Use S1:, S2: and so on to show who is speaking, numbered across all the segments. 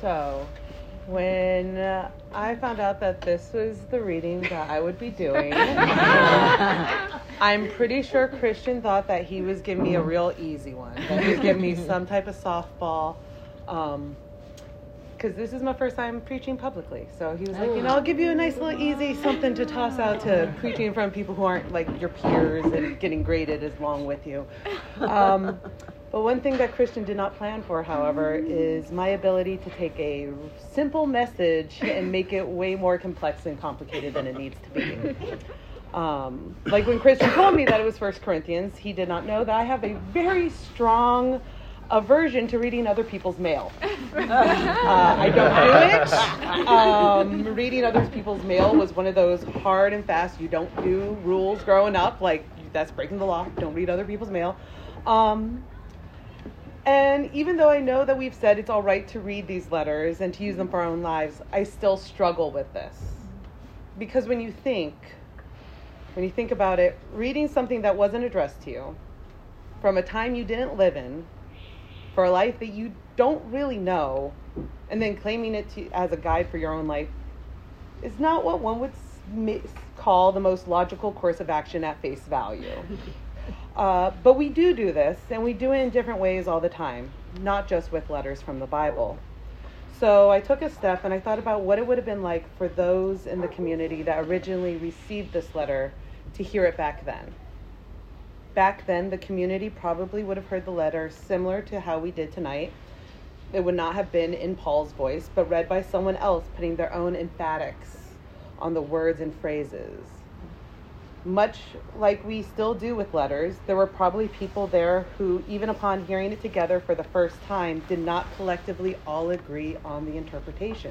S1: So, when I found out that this was the reading that I would be doing, I'm pretty sure Christian thought that he was giving me a real easy one, that he was giving me some type of softball, because this is my first time preaching publicly. So he was like, I'll give you a nice little easy something to toss out to preaching in front of people who aren't like your peers and getting graded along with you. But one thing that Christian did not plan for, however, is my ability to take a simple message and make it way more complex and complicated than it needs to be. Like when Christian told me that it was 1 Corinthians, he did not know that I have a very strong aversion to reading other people's mail. I don't do it. Reading other people's mail was one of those hard and fast, you don't do rules growing up. Like, that's breaking the law. Don't read other people's mail. And even though I know that we've said it's all right to read these letters and to use them for our own lives, I still struggle with this. Because when you think about it, reading something that wasn't addressed to you, from a time you didn't live in, for a life that you don't really know, and then claiming it as a guide for your own life, is not what one would call the most logical course of action at face value. But we do this, and we do it in different ways all the time, not just with letters from the Bible. So I took a step and I thought about what it would have been like for those in the community that originally received this letter to hear it back then. Back then, the community probably would have heard the letter similar to how we did tonight. It would not have been in Paul's voice, but read by someone else putting their own emphatics on the words and phrases. Much like we still do with letters, there were probably people there who, even upon hearing it together for the first time, did not collectively all agree on the interpretation.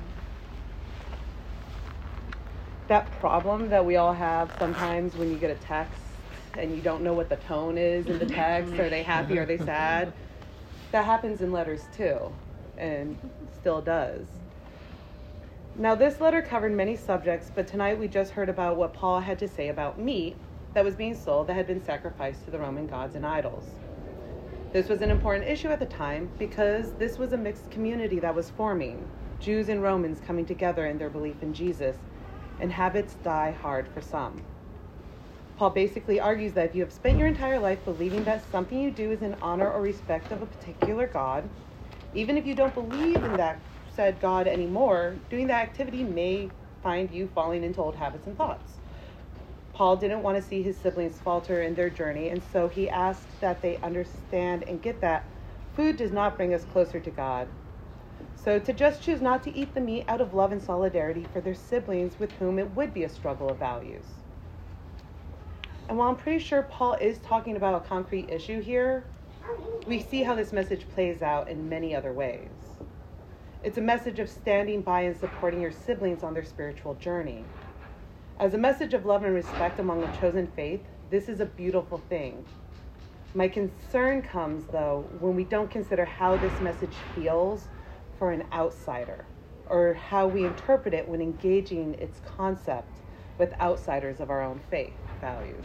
S1: That problem that we all have sometimes when you get a text and you don't know what the tone is in the text, are they happy, are they sad? That happens in letters too, and still does. Now, this letter covered many subjects, but tonight we just heard about what Paul had to say about meat that was being sold that had been sacrificed to the Roman gods and idols. This was an important issue at the time because this was a mixed community that was forming, Jews and Romans coming together in their belief in Jesus, and habits die hard for some. Paul basically argues that if you have spent your entire life believing that something you do is in honor or respect of a particular God, even if you don't believe in that said God anymore, doing that activity may find you falling into old habits and thoughts. Paul didn't want to see his siblings falter in their journey, and so he asked that they understand and get that food does not bring us closer to God. So to just choose not to eat the meat out of love and solidarity for their siblings with whom it would be a struggle of values. And while I'm pretty sure Paul is talking about a concrete issue here, we see how this message plays out in many other ways. It's a message of standing by and supporting your siblings on their spiritual journey. As a message of love and respect among a chosen faith, this is a beautiful thing. My concern comes, though, when we don't consider how this message feels for an outsider, or how we interpret it when engaging its concept with outsiders of our own faith values.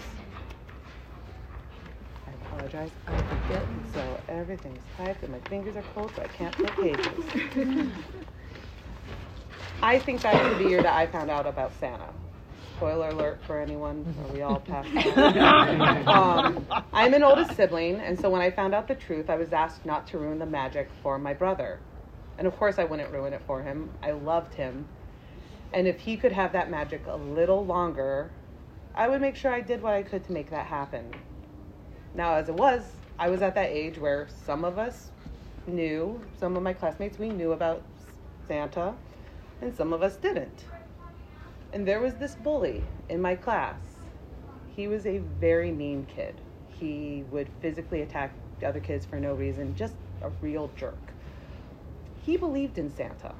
S1: I apologize, I forget, so everything's typed and my fingers are cold, so I can't flip pages. I think that was the year that I found out about Santa. Spoiler alert for anyone, are we all past that? I'm an oldest sibling, and so when I found out the truth, I was asked not to ruin the magic for my brother. And of course I wouldn't ruin it for him. I loved him. And if he could have that magic a little longer, I would make sure I did what I could to make that happen. Now, as it was, I was at that age where some of us knew, some of my classmates, we knew about Santa, and some of us didn't. And there was this bully in my class. He was a very mean kid. He would physically attack the other kids for no reason, just a real jerk. He believed in Santa.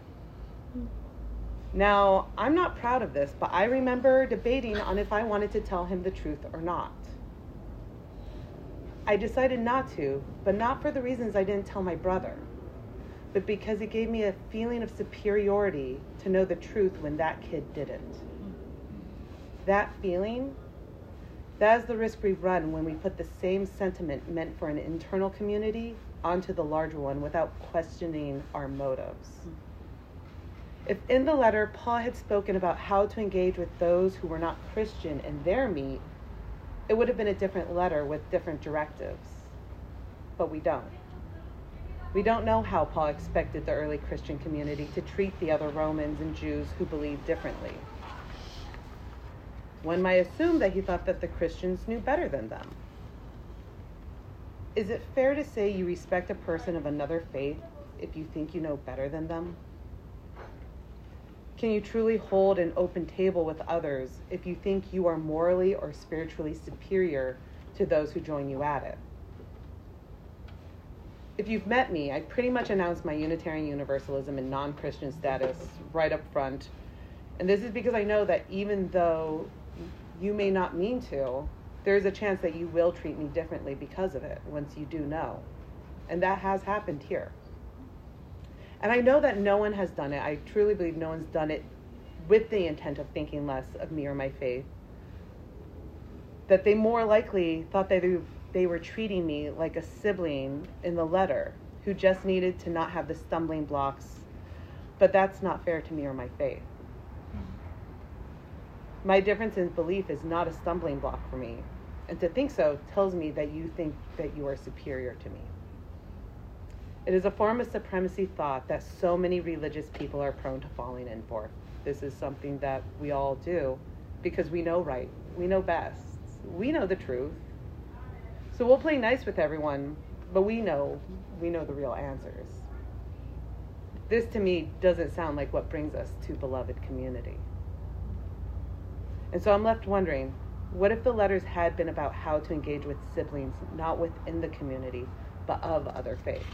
S1: Now, I'm not proud of this, but I remember debating on if I wanted to tell him the truth or not. I decided not to, but not for the reasons I didn't tell my brother, but because it gave me a feeling of superiority to know the truth when that kid didn't. That feeling, that is the risk we run when we put the same sentiment meant for an internal community onto the larger one without questioning our motives. If in the letter Paul had spoken about how to engage with those who were not Christian in their meat, it would have been a different letter with different directives. But we don't. We don't know how Paul expected the early Christian community to treat the other Romans and Jews who believed differently. One might assume that he thought that the Christians knew better than them. Is it fair to say you respect a person of another faith if you think you know better than them? Can you truly hold an open table with others if you think you are morally or spiritually superior to those who join you at it? If you've met me, I pretty much announced my Unitarian Universalism and non-Christian status right up front. And this is because I know that even though you may not mean to, there is a chance that you will treat me differently because of it once you do know. And that has happened here. And I know that no one has done it. I truly believe no one's done it with the intent of thinking less of me or my faith. That they more likely thought that they were treating me like a sibling in the letter who just needed to not have the stumbling blocks. But that's not fair to me or my faith. My difference in belief is not a stumbling block for me. And to think so tells me that you think that you are superior to me. It is a form of supremacy thought that so many religious people are prone to falling in for. This is something that we all do because we know right. We know best. We know the truth. So we'll play nice with everyone, but we know the real answers. This to me doesn't sound like what brings us to beloved community. And so I'm left wondering, what if the letters had been about how to engage with siblings, not within the community, but of other faiths?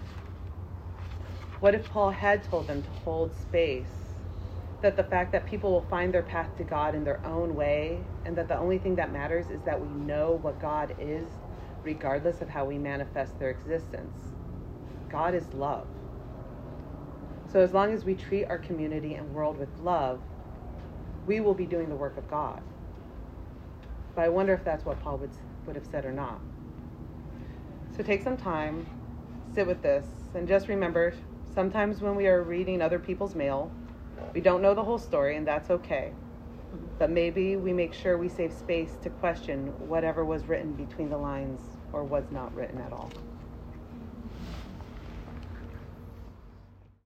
S1: What if Paul had told them to hold space, that the fact that people will find their path to God in their own way, and that the only thing that matters is that we know what God is, regardless of how we manifest their existence? God is love. So as long as we treat our community and world with love, we will be doing the work of God. But I wonder if that's what Paul would have said or not. So take some time, sit with this, and just remember, sometimes when we are reading other people's mail, we don't know the whole story, and that's okay. But maybe we make sure we save space to question whatever was written between the lines or was not written at all.